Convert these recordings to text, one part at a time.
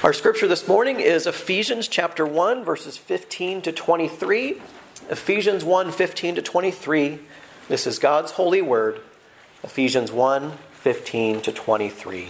Our scripture this morning is Ephesians chapter 1, verses 15 to 23. Ephesians 1, 15 to 23. This is God's holy word. Ephesians 1, 15 to 23.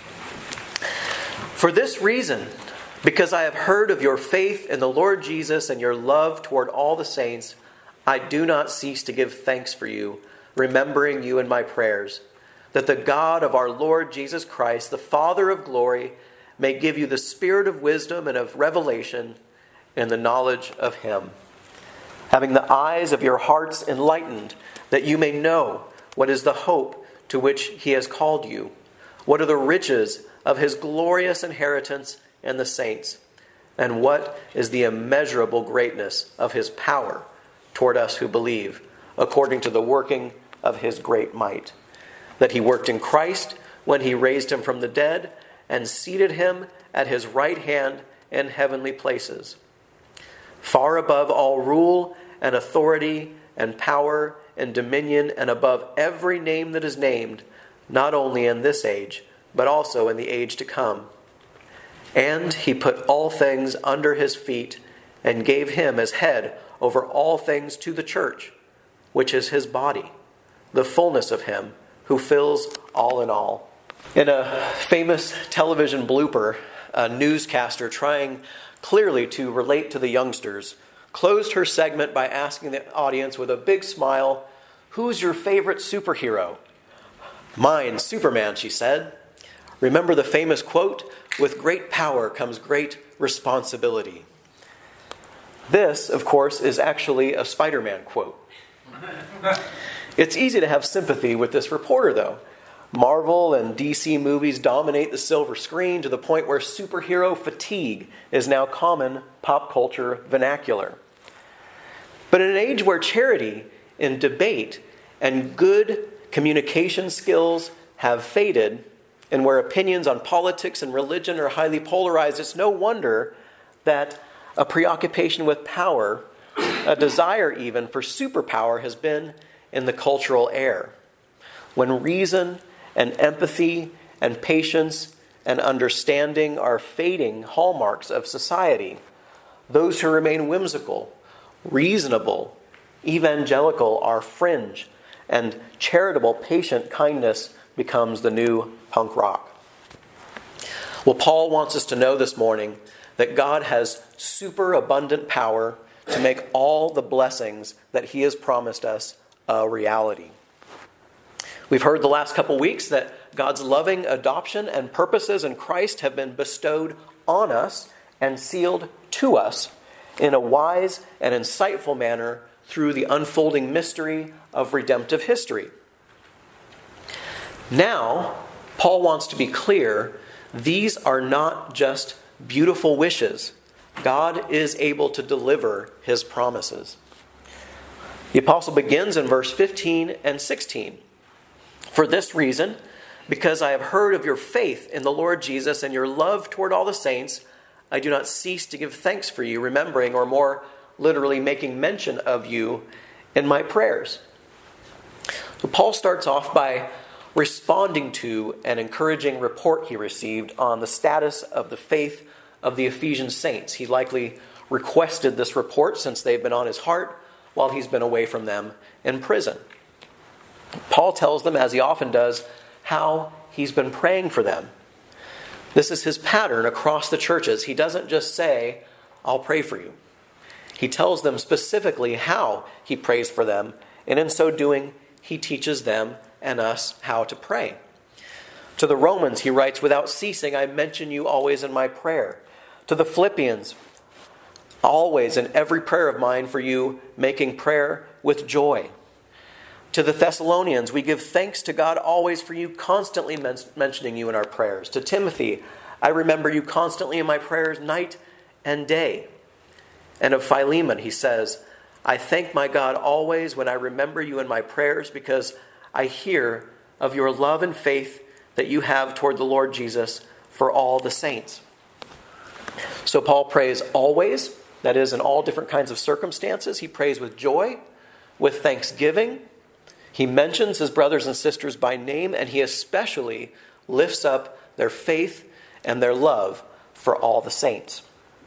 For this reason, because I have heard of your faith in the Lord Jesus and your love toward all the saints, I do not cease to give thanks for you, remembering you in my prayers, that the God of our Lord Jesus Christ, the Father of glory, may give you the spirit of wisdom and of revelation in the knowledge of him, having the eyes of your hearts enlightened, that you may know what is the hope to which he has called you, what are the riches of his glorious inheritance in the saints, and what is the immeasurable greatness of his power toward us who believe, according to the working of his great might, that he worked in Christ when he raised him from the dead and seated him at his right hand in heavenly places, far above all rule and authority and power and dominion, and above every name that is named, not only in this age, but also in the age to come. And he put all things under his feet and gave him as head over all things to the church, which is his body, the fullness of him who fills all in all. In a famous television blooper, a newscaster trying clearly to relate to the youngsters closed her segment by asking the audience with a big smile, "Who's your favorite superhero?" "Mine, Superman," she said. Remember the famous quote, "With great power comes great responsibility." This, of course, is actually a Spider-Man quote. It's easy to have sympathy with this reporter, though. Marvel and DC movies dominate the silver screen to the point where superhero fatigue is now common pop culture vernacular. But in an age where charity and debate and good communication skills have faded, and where opinions on politics and religion are highly polarized, it's no wonder that a preoccupation with power, a desire even for superpower, has been in the cultural air. When reason and empathy and patience and understanding are fading hallmarks of society, those who remain whimsical, reasonable, evangelical are fringe, and charitable, patient kindness becomes the new punk rock. Well, Paul wants us to know this morning that God has superabundant power to make all the blessings that he has promised us a reality. We've heard the last couple weeks that God's loving adoption and purposes in Christ have been bestowed on us and sealed to us in a wise and insightful manner through the unfolding mystery of redemptive history. Now, Paul wants to be clear, these are not just beautiful wishes. God is able to deliver his promises. The apostle begins in verse 15 and 16. For this reason, because I have heard of your faith in the Lord Jesus and your love toward all the saints, I do not cease to give thanks for you, remembering, or more literally making mention of you in my prayers. So Paul starts off by responding to an encouraging report he received on the status of the faith of the Ephesian saints. He likely requested this report since they've been on his heart while he's been away from them in prison. Paul tells them, as he often does, how he's been praying for them. This is his pattern across the churches. He doesn't just say, "I'll pray for you." He tells them specifically how he prays for them, and in so doing, he teaches them and us how to pray. To the Romans, he writes, "Without ceasing, I mention you always in my prayer." To the Philippians, "Always in every prayer of mine for you, making prayer with joy." To the Thessalonians, "We give thanks to God always for you, constantly mentioning you in our prayers." To Timothy, "I remember you constantly in my prayers night and day." And of Philemon, he says, "I thank my God always when I remember you in my prayers, because I hear of your love and faith that you have toward the Lord Jesus for all the saints." So Paul prays always, that is, in all different kinds of circumstances. He prays with joy, with thanksgiving. He mentions his brothers and sisters by name, and he especially lifts up their faith and their love for all the saints.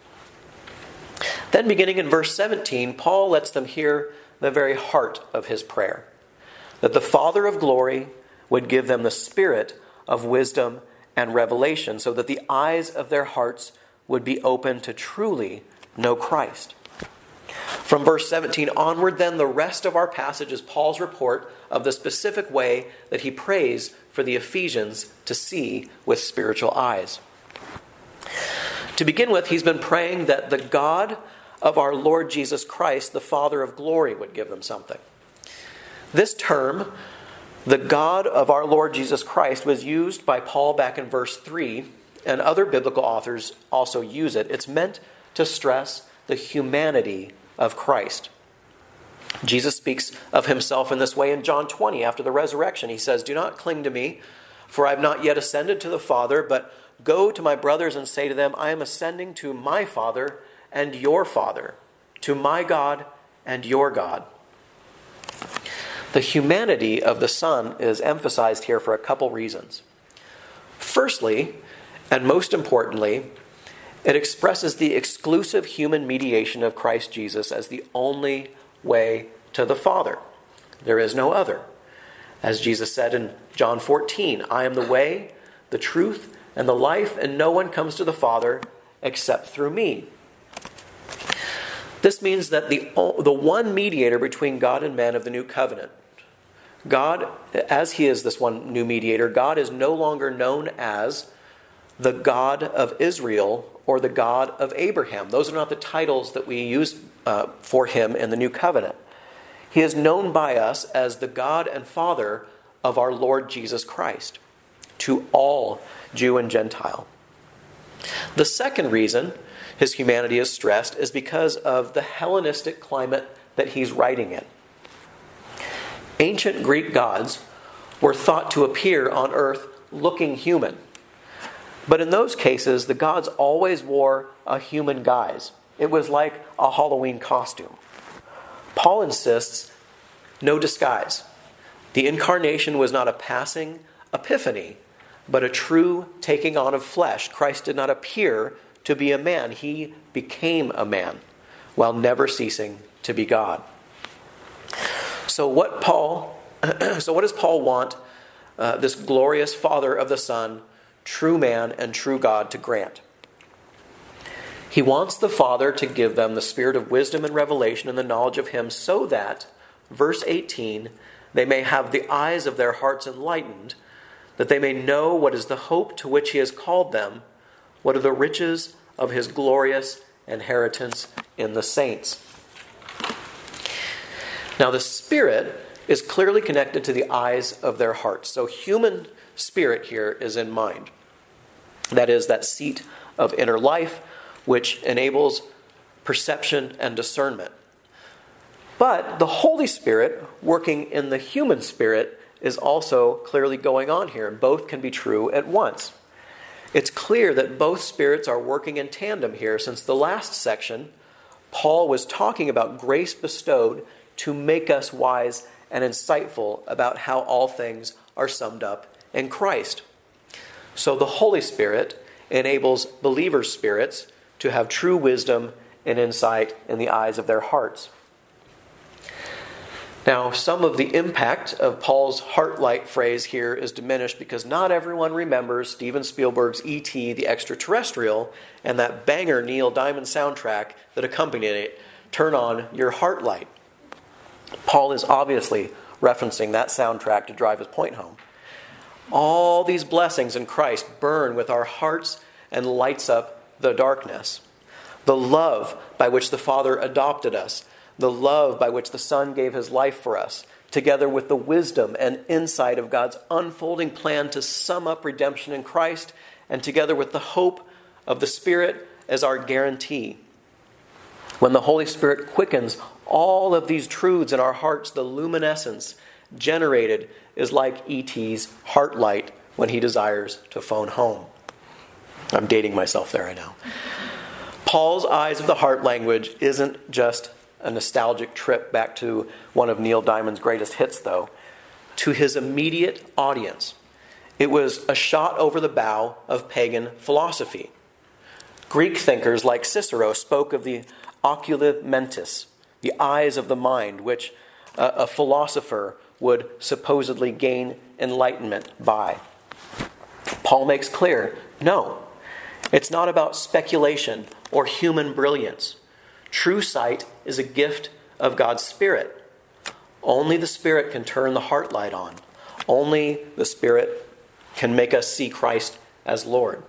Then beginning in verse 17, Paul lets them hear the very heart of his prayer, that the Father of glory would give them the spirit of wisdom and revelation, so that the eyes of their hearts would be open to truly know Christ. From verse 17 onward, then, the rest of our passage is Paul's report of the specific way that he prays for the Ephesians to see with spiritual eyes. To begin with, he's been praying that the God of our Lord Jesus Christ, the Father of glory, would give them something. This term, the God of our Lord Jesus Christ, was used by Paul back in verse 3, and other biblical authors also use it. It's meant to stress the humanity of Christ. Jesus speaks of himself in this way in John 20 after the resurrection. He says, "Do not cling to me, for I have not yet ascended to the Father, but go to my brothers and say to them, I am ascending to my Father and your Father, to my God and your God." The humanity of the Son is emphasized here for a couple reasons. Firstly, and most importantly, it expresses the exclusive human mediation of Christ Jesus as the only way to the Father. There is no other. As Jesus said in John 14, "I am the way, the truth, and the life, and no one comes to the Father except through me." This means that the one mediator between God and man of the new covenant, God, as he is this one new mediator, God is no longer known as the God of Israel or the God of Abraham. Those are not the titles that we use for him in the new covenant. He is known by us as the God and Father of our Lord Jesus Christ, to all Jew and Gentile. The second reason his humanity is stressed is because of the Hellenistic climate that he's writing in. Ancient Greek gods were thought to appear on earth looking human. But in those cases, the gods always wore a human guise. It was like a Halloween costume. Paul insists, no disguise. The incarnation was not a passing epiphany, but a true taking on of flesh. Christ did not appear to be a man. He became a man while never ceasing to be God. So what does Paul want this glorious Father of the Son, true man and true God, to grant? He wants the Father to give them the spirit of wisdom and revelation and the knowledge of him, so that, verse 18, they may have the eyes of their hearts enlightened, that they may know what is the hope to which he has called them, what are the riches of his glorious inheritance in the saints. Now, the Spirit is clearly connected to the eyes of their hearts. So human spirit here is in mind. That is, that seat of inner life, which enables perception and discernment. But the Holy Spirit, working in the human spirit, is also clearly going on here. Both can be true at once. It's clear that both spirits are working in tandem here, since the last section, Paul was talking about grace bestowed to make us wise and insightful about how all things are summed up in Christ. So the Holy Spirit enables believers' spirits to have true wisdom and insight in the eyes of their hearts. Now, some of the impact of Paul's heart-light phrase here is diminished because not everyone remembers Steven Spielberg's E.T. the Extraterrestrial and that banger Neil Diamond soundtrack that accompanied it, Turn On Your Heart Light. Paul is obviously referencing that soundtrack to drive his point home. All these blessings in Christ burn with our hearts and lights up the darkness. The love by which the Father adopted us, the love by which the Son gave his life for us, together with the wisdom and insight of God's unfolding plan to sum up redemption in Christ, and together with the hope of the Spirit as our guarantee. When the Holy Spirit quickens all of these truths in our hearts, the luminescence generated is like E.T.'s heart light when he desires to phone home. I'm dating myself there, I know. Paul's eyes of the heart language isn't just a nostalgic trip back to one of Neil Diamond's greatest hits, though. To his immediate audience, it was a shot over the bow of pagan philosophy. Greek thinkers like Cicero spoke of the ocula mentis, the eyes of the mind, which a philosopher would supposedly gain enlightenment by. Paul makes clear, no, it's not about speculation or human brilliance. True sight is a gift of God's Spirit. Only the Spirit can turn the heart light on. Only the Spirit can make us see Christ as Lord.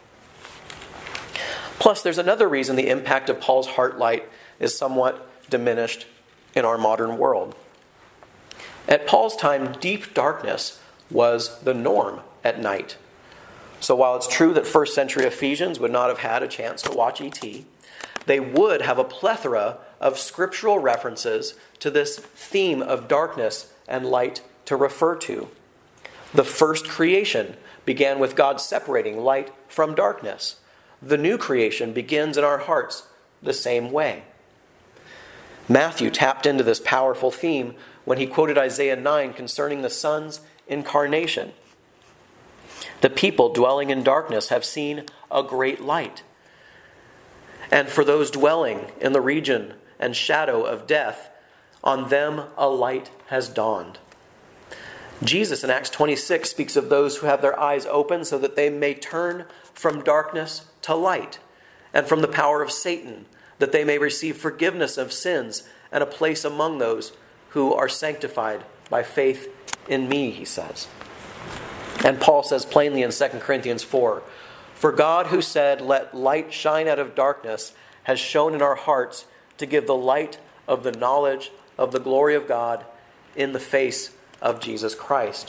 Plus, there's another reason the impact of Paul's heart light is somewhat diminished in our modern world. At Paul's time, deep darkness was the norm at night. So while it's true that first century Ephesians would not have had a chance to watch E.T., they would have a plethora of scriptural references to this theme of darkness and light to refer to. The first creation began with God separating light from darkness. The new creation begins in our hearts the same way. Matthew tapped into this powerful theme when he quoted Isaiah 9 concerning the Son's incarnation. The people dwelling in darkness have seen a great light. And for those dwelling in the region and shadow of death, on them a light has dawned. Jesus in Acts 26 speaks of those who have their eyes open so that they may turn from darkness to light, and from the power of Satan, that they may receive forgiveness of sins and a place among those who are sanctified by faith in me, he says. And Paul says plainly in 2 Corinthians 4, "For God who said, 'Let light shine out of darkness,' has shone in our hearts to give the light of the knowledge of the glory of God in the face of Jesus Christ."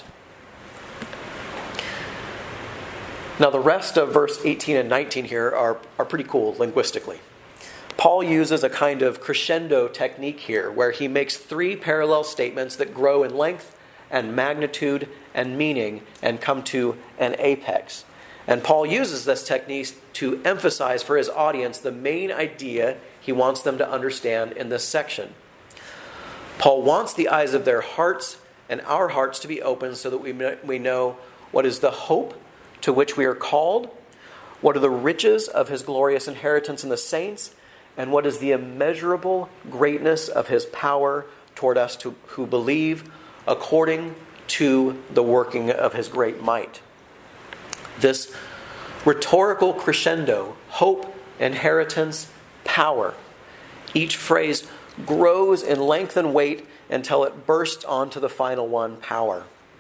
Now the rest of verse 18 and 19 here are pretty cool linguistically. Paul uses a kind of crescendo technique here where he makes three parallel statements that grow in length and magnitude and meaning and come to an apex. And Paul uses this technique to emphasize for his audience the main idea he wants them to understand in this section. Paul wants the eyes of their hearts and our hearts to be open so that we know what is the hope to which we are called, what are the riches of his glorious inheritance in the saints, and what is the immeasurable greatness of his power toward us who believe according to the working of his great might. This rhetorical crescendo, hope, inheritance, power. Each phrase grows in length and weight until it bursts onto the final one, power.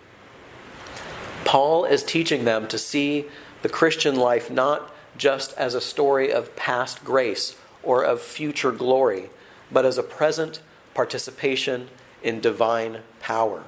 Paul is teaching them to see the Christian life not just as a story of past grace or of future glory, but as a present participation in divine power.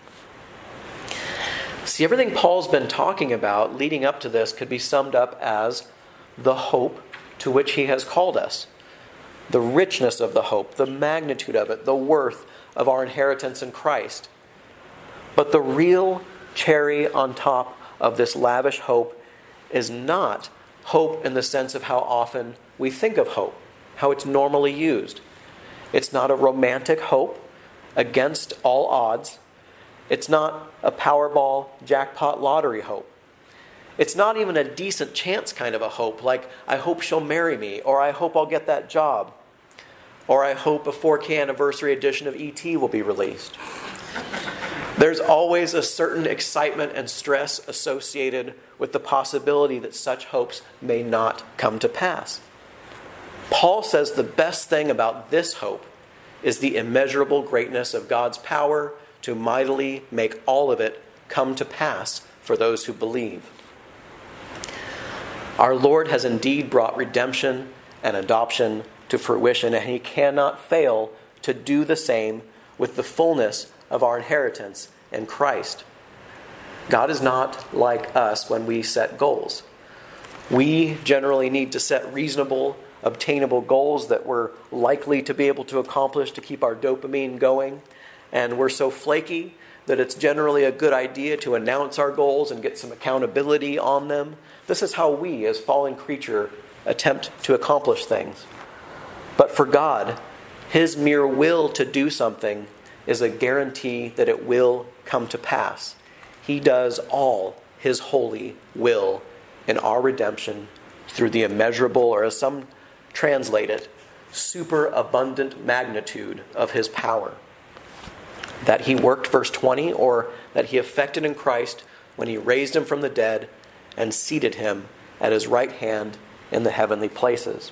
See, everything Paul's been talking about leading up to this could be summed up as the hope to which he has called us. The richness of the hope, the magnitude of it, the worth of our inheritance in Christ. But the real cherry on top of this lavish hope is not hope in the sense of how often we think of hope, how it's normally used. It's not a romantic hope against all odds. It's not a Powerball jackpot lottery hope. It's not even a decent chance kind of a hope, like I hope she'll marry me, or I hope I'll get that job, or I hope a 4K anniversary edition of E.T. will be released. There's always a certain excitement and stress associated with the possibility that such hopes may not come to pass. Paul says the best thing about this hope is the immeasurable greatness of God's power to mightily make all of it come to pass for those who believe. Our Lord has indeed brought redemption and adoption to fruition, and he cannot fail to do the same with the fullness of our inheritance in Christ. God is not like us when we set goals. We generally need to set reasonable, obtainable goals that we're likely to be able to accomplish to keep our dopamine going. And we're so flaky that it's generally a good idea to announce our goals and get some accountability on them. This is how we, as fallen creature, attempt to accomplish things. But for God, his mere will to do something is a guarantee that it will come to pass. He does all his holy will in our redemption through the immeasurable, or as some translate it, superabundant magnitude of his power. That he worked, verse 20, or that he effected in Christ when he raised him from the dead and seated him at his right hand in the heavenly places.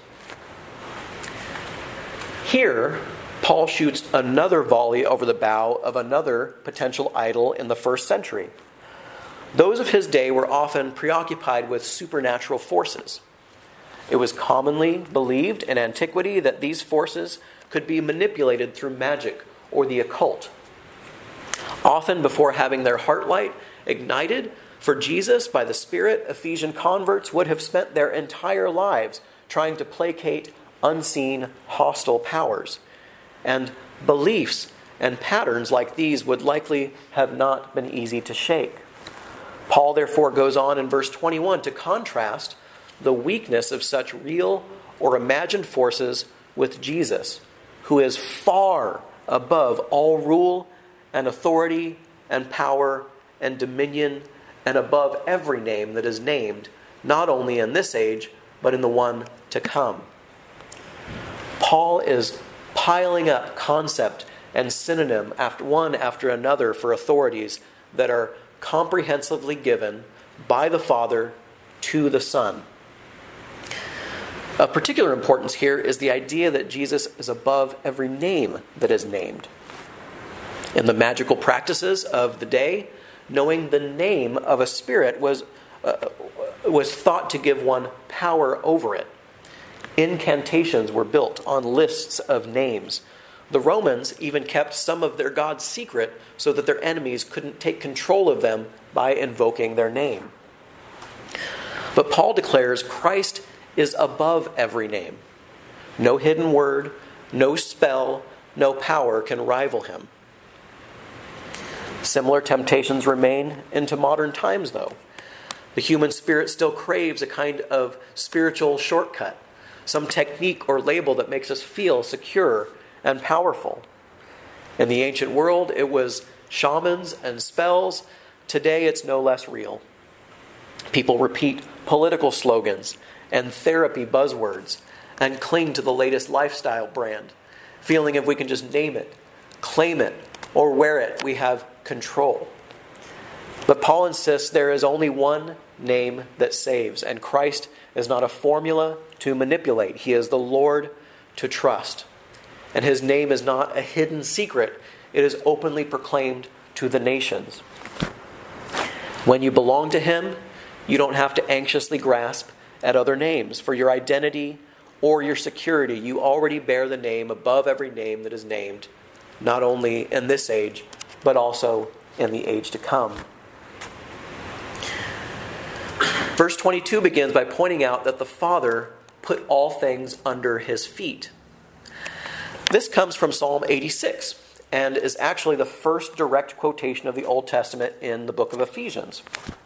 Here, Paul shoots another volley over the bow of another potential idol in the first century. Those of his day were often preoccupied with supernatural forces. It was commonly believed in antiquity that these forces could be manipulated through magic or the occult. Often before having their heart light ignited for Jesus by the Spirit, Ephesian converts would have spent their entire lives trying to placate unseen hostile powers. And beliefs and patterns like these would likely have not been easy to shake. Paul therefore goes on in verse 21 to contrast the weakness of such real or imagined forces with Jesus, who is far above all rule and authority and power and dominion and above every name that is named, not only in this age, but in the one to come. Paul is piling up concept and synonym one after another for authorities that are comprehensively given by the Father to the Son. Of particular importance here is the idea that Jesus is above every name that is named. In the magical practices of the day, knowing the name of a spirit was thought to give one power over it. Incantations were built on lists of names. The Romans even kept some of their gods secret so that their enemies couldn't take control of them by invoking their name. But Paul declares Christ is above every name. No hidden word, no spell, no power can rival him. Similar temptations remain into modern times, though. The human spirit still craves a kind of spiritual shortcut, some technique or label that makes us feel secure and powerful. In the ancient world, it was shamans and spells. Today, it's no less real. People repeat political slogans and therapy buzzwords and cling to the latest lifestyle brand, feeling if we can just name it, claim it, or wear it, we have control. But Paul insists there is only one name that saves, and Christ is not a formula to manipulate. He is the Lord to trust. And his name is not a hidden secret. It is openly proclaimed to the nations. When you belong to him, you don't have to anxiously grasp at other names. For your identity or your security, you already bear the name above every name that is named, not only in this age, but also in the age to come. Verse 22 begins by pointing out that the Father put all things under his feet. This comes from Psalm 86 and is actually the first direct quotation of the Old Testament in the book of Ephesians.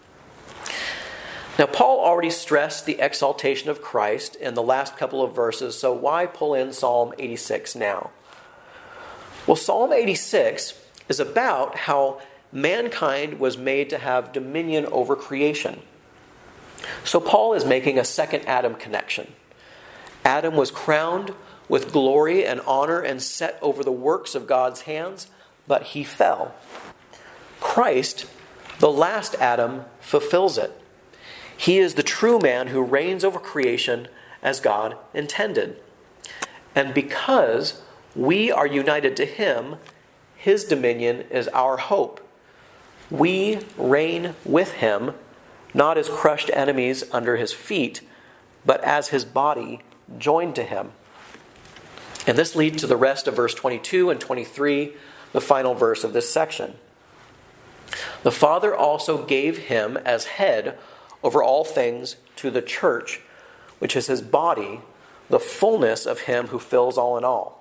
Now, Paul already stressed the exaltation of Christ in the last couple of verses, so why pull in Psalm 86 now? Well, Psalm 86 is about how mankind was made to have dominion over creation. So Paul is making a second Adam connection. Adam was crowned with glory and honor and set over the works of God's hands, but he fell. Christ, the last Adam, fulfills it. He is the true man who reigns over creation as God intended. And because we are united to him, his dominion is our hope. We reign with him, not as crushed enemies under his feet, but as his body joined to him. And this leads to the rest of verse 22 and 23, the final verse of this section. The Father also gave him as head over all things to the church, which is his body, the fullness of him who fills all in all.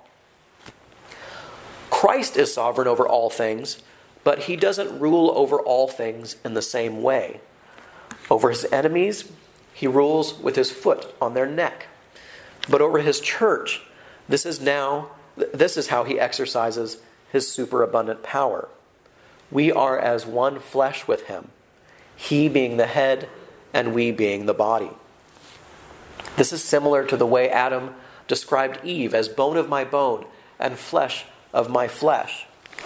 Christ is sovereign over all things, but he doesn't rule over all things in the same way. Over his enemies, he rules with his foot on their neck. But over his church, this is how he exercises his superabundant power. We are as one flesh with him, he being the head and we being the body. This is similar to the way Adam described Eve as bone of my bone and flesh of my flesh.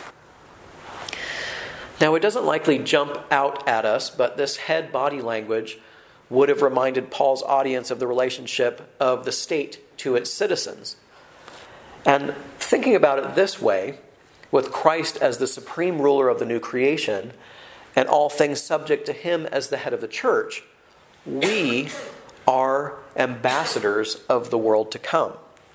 Now, it doesn't likely jump out at us, but this head-body language would have reminded Paul's audience of the relationship of the state to its citizens. And thinking about it this way, with Christ as the supreme ruler of the new creation, and all things subject to him as the head of the church, we are ambassadors of the world to come.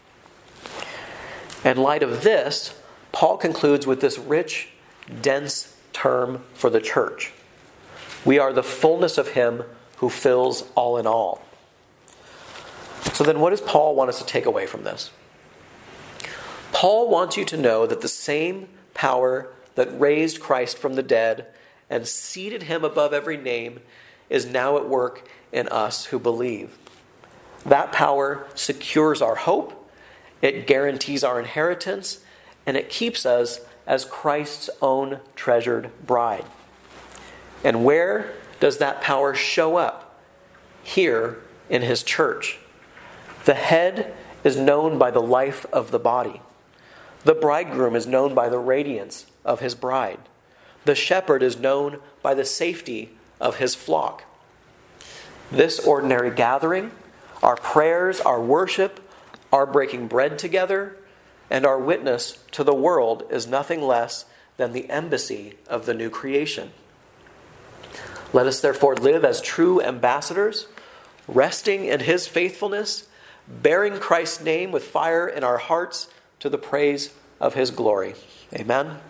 In light of this, Paul concludes with this rich, dense term for the church. We are the fullness of him who fills all in all. So then what does Paul want us to take away from this? Paul wants you to know that the same power that raised Christ from the dead and seated him above every name is now at work in us who believe. That power secures our hope, it guarantees our inheritance, and it keeps us as Christ's own treasured bride. And where does that power show up? Here in his church. The head is known by the life of the body. The bridegroom is known by the radiance of his bride. The shepherd is known by the safety of his flock. This ordinary gathering, our prayers, our worship, our breaking bread together, and our witness to the world is nothing less than the embassy of the new creation. Let us therefore live as true ambassadors, resting in his faithfulness, bearing Christ's name with fire in our hearts to the praise of his glory. Amen.